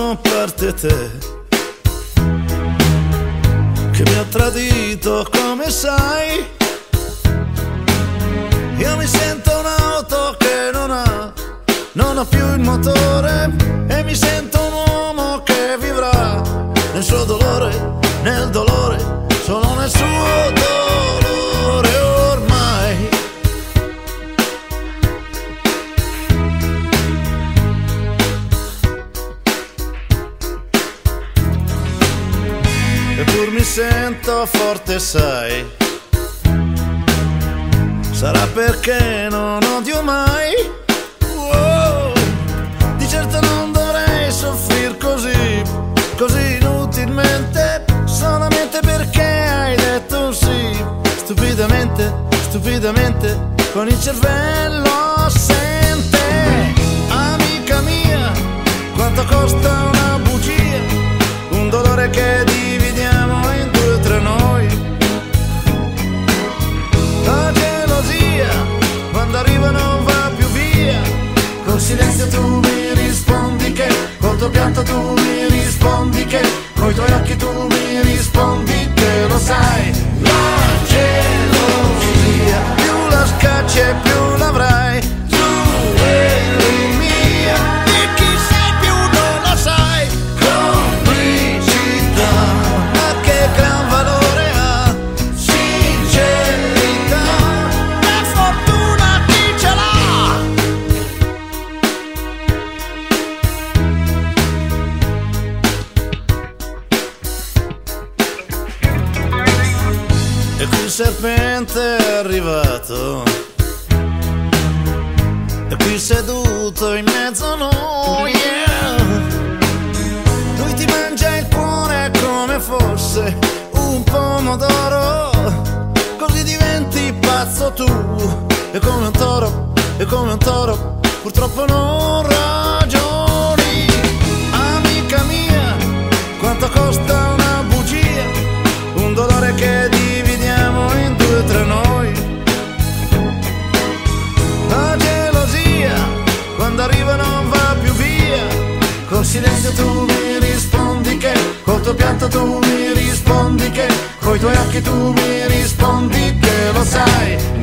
a parte te, che mi ha tradito come sai. Io mi sento un'auto che non ha più il motore, e mi sento un uomo che vivrà nel suo dolore, nel dolore, solo nel suo dolore ormai. Eppur mi sento forte, sai, sarà perché non odio mai. Wow. Di certo non dovrei soffrir così, così inutilmente, solamente perché hai detto sì. Stupidamente, stupidamente, con il cervello assente. Amica mia, quanto costa una bugia, un dolore che dividiamo in due tra noi. La gelosia, quando arriva non va più via. Col silenzio tu mi rispondi che, col tuo pianto tu mi rispondi che, coi tuoi occhi tu mi rispondi che lo sai. La gelosia, più la scacci e più l'avrai. Tu eri mia, e chi sei più non lo sai. Complicità, ma che gran valore ha. Sincerità, e fortuna chi ce l'ha. E qui il serpente è arrivato, e qui seduto in mezzo a noi, yeah. Lui ti mangia il cuore come fosse un pomodoro, così diventi pazzo tu. E come un toro, e come un toro, purtroppo non ragioni. Amica mia, quanto costa una bugia, un dolore che dividiamo in due tra noi. La gelosia, quando arriva non va più via. Col silenzio tu mi rispondi che, col tuo pianto tu mi rispondi che, coi tuoi occhi tu mi rispondi che lo sai.